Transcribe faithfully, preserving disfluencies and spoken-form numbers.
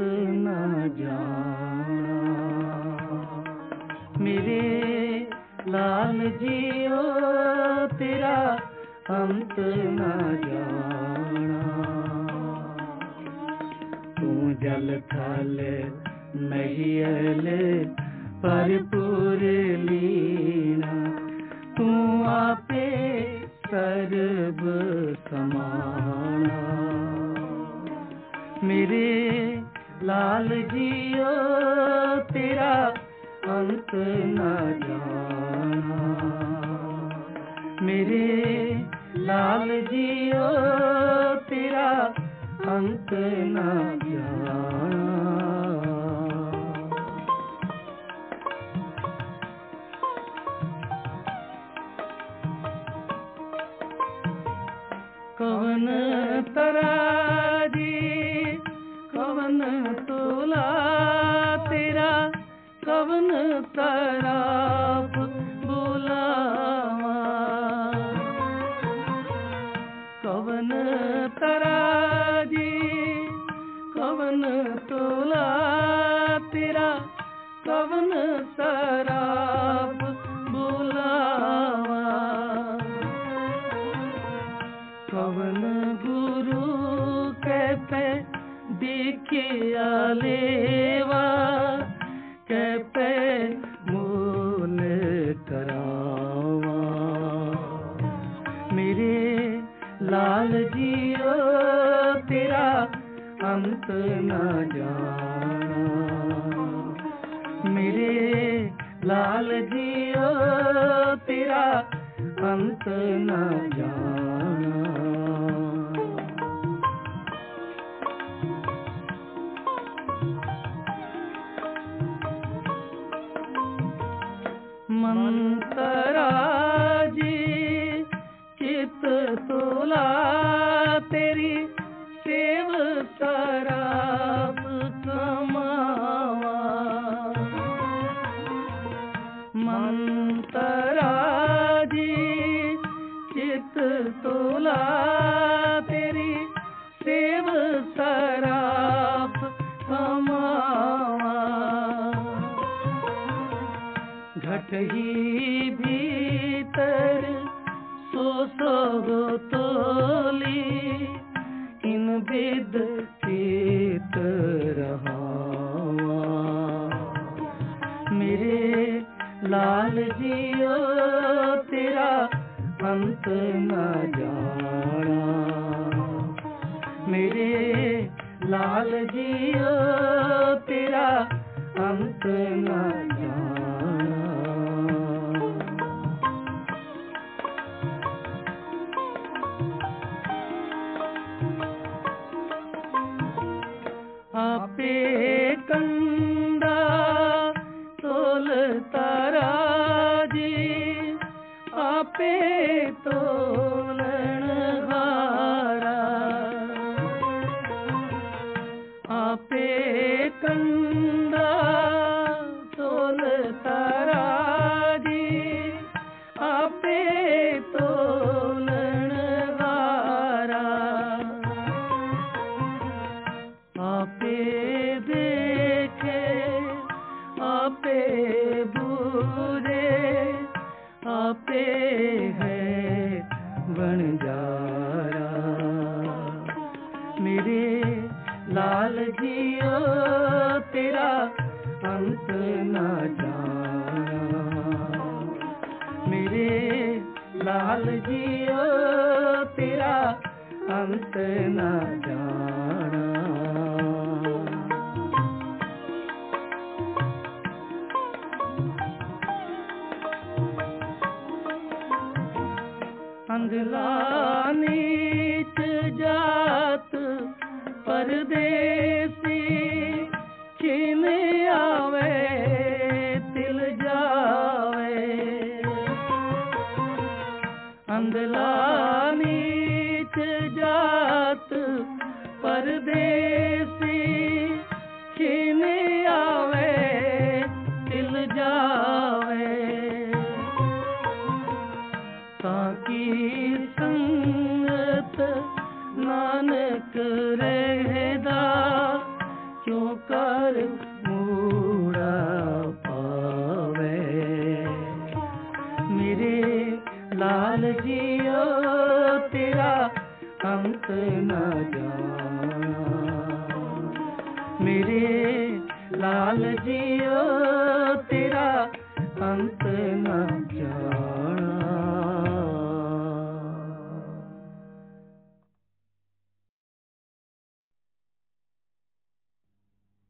न जाना। मेरे लाल जियो तेरा अंत न जाना। तू जल थल महियल भरपूर लीना। तू आपे सर्ब समाना। मेरे लाल जियो तेरा अंत न जाना। मेरे लाल जियो तेरा अंत न जाना। कवन तराजी कवन तोला तेरा कवन सराप बुलावा। कवन तराजी कवन तोला तेरा कवन सराप बुलावा। कवन गुरु कहते देखिया लेवा। कहते मूल करावा। मेरे लाल जियो तेरा अंत न जाना। मेरे लाल जियो तेरा अंत न जाना। मंतरा जी चित तोला तेरी सेव सराप कमावा। मंतरा जी चित तोला तेरी सेव सराप कमावा। घट ही भीतर सो सो तोली इन विद चित रहावा। मेरे लाल जियो तेरा अंत न जाना। मेरे लाल जियो तेरा अंत न जाना। आपे कंडा तोल तराजी आपे तोलन हारा। आपे कंडा तोल तराजी आपे तोलन हारा। आपे देखे आपे बूझे आपे है बंजारा। मेरे लाल जियो तेरा अंत न जाना। मेरे लाल जियो तेरा अंत न जाना। अंधला नीच जात परदेसी छिन आवे तिल जावे। अंधला नीच जात कर मूड़ा पावे। मेरे लाल जियो तेरा अंत न जाना, मेरे लाल जियो तेरा अंत न जाना।